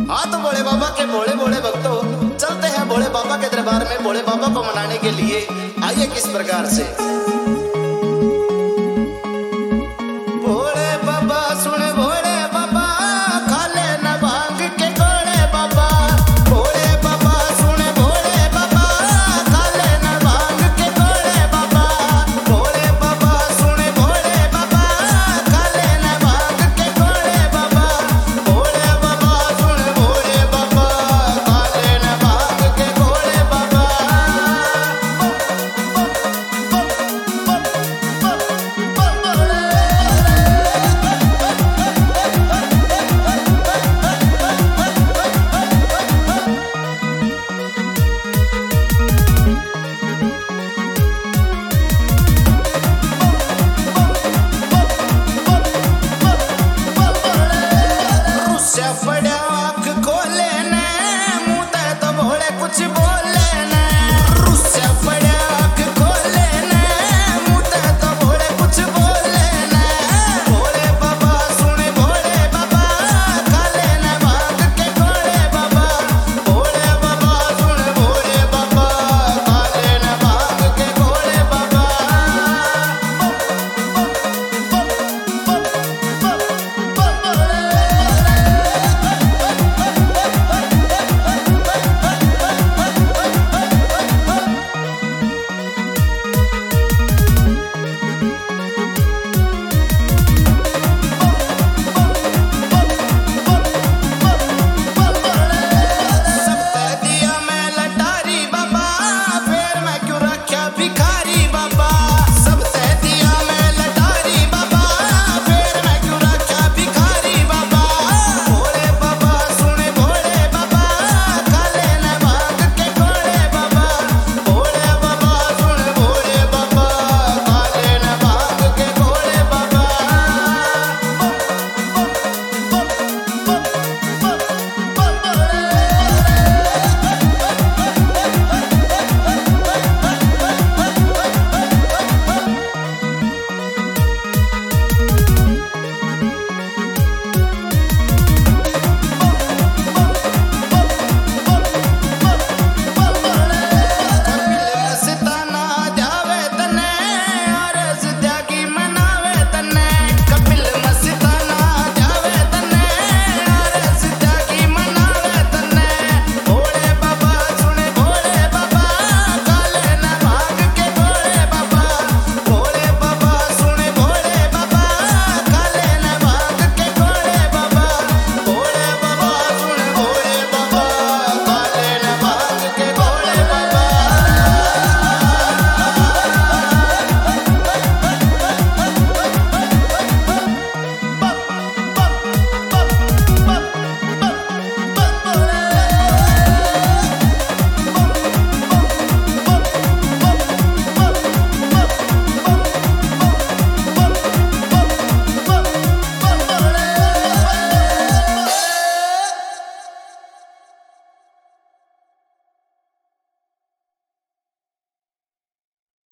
हाँ तो भोले बाबा के भोले भोले भक्तों, चलते हैं भोले बाबा के दरबार में भोले बाबा को मनाने के लिए। आइए किस प्रकार से। भोले बाबा सुन भोले बाबा, खा ले न भांग के गोले बाबा। भोले बाबा सुन भोले बाबा, खा ले न भांग के गोले बाबा। भोले बाबा सुन भोले बाबा, खा ले न भांग के गोले बाबा। भोले बाबा सुन भोले बाबा, खा ले न भांग के गोले बाबा।